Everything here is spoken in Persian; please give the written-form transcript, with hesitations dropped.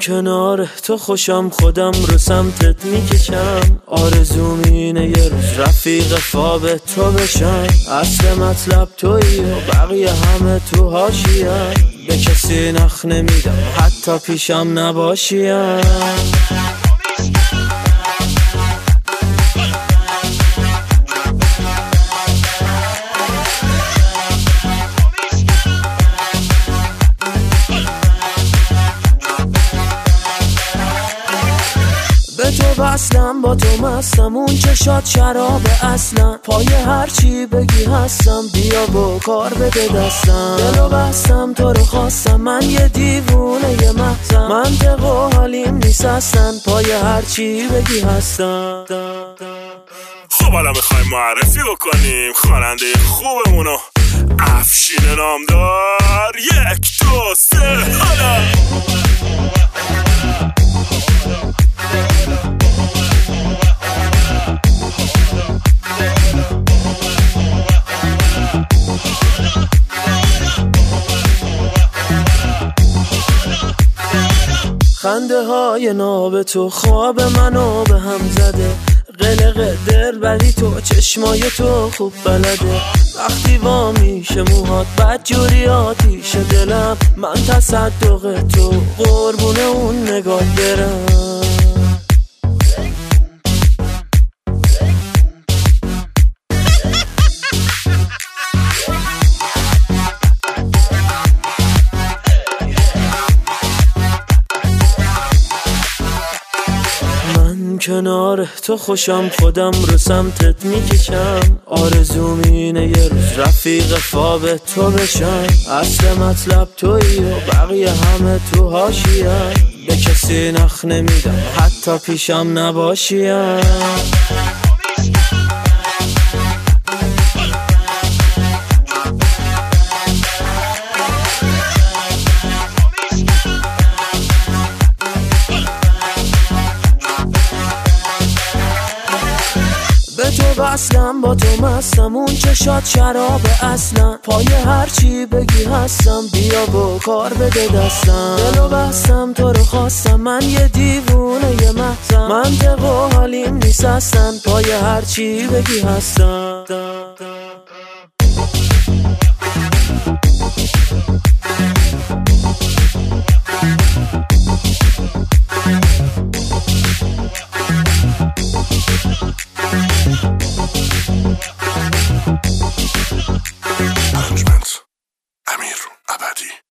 کنار تو خوشم، خودم رو سمتت میکشم. آرزوم اینه یه روز رفیق خواب تو بشم. اصل مطلب تویی و بقیه همه تو حاشیه‌ان. به کسی نخ نمیدم حتی پیشم نباشیم. به تو وصلم، با تو مستم، اون چشات شراب اصلا. پای هرچی بگی هستم، بیا با کار بده دستم. دلو بستم تو رو خواستم، من یه دیوونه یه محزم. منطق و حالیم نیست اصلا، پای هرچی بگی هستم. خب حالا میخوایم معرفی بکنیم خواننده خوبمونو، افشین نامدار. 1 2 3 حالا خنده های ناب تو خواب منو به هم زده. قلق دل ولی تو چشمای تو خوب بلده. وقتی وا میشه موهات بدجوری آتیش دلم. من تصدق تو قربون اون نگاه برم. کنار تو خوشم، خودم رو سمتت میکشم. آرزوم اینه یه روز رفیق خواب تو بشم. اصل مطلب تویی و بقیه همه تو حاشیه‌ان. به کسی نخ نمیدم حتی پیشم نباشیم. به تو وصلم، با تو مستم، اون چشات شراب اصلا. پای هرچی بگی هستم، بیا با کار بده دستم. دلو بستم تو رو خواستم، من یه دیوونه یه محزم. منطق و حالیم نیست اصلا، پای هرچی بگی هستم.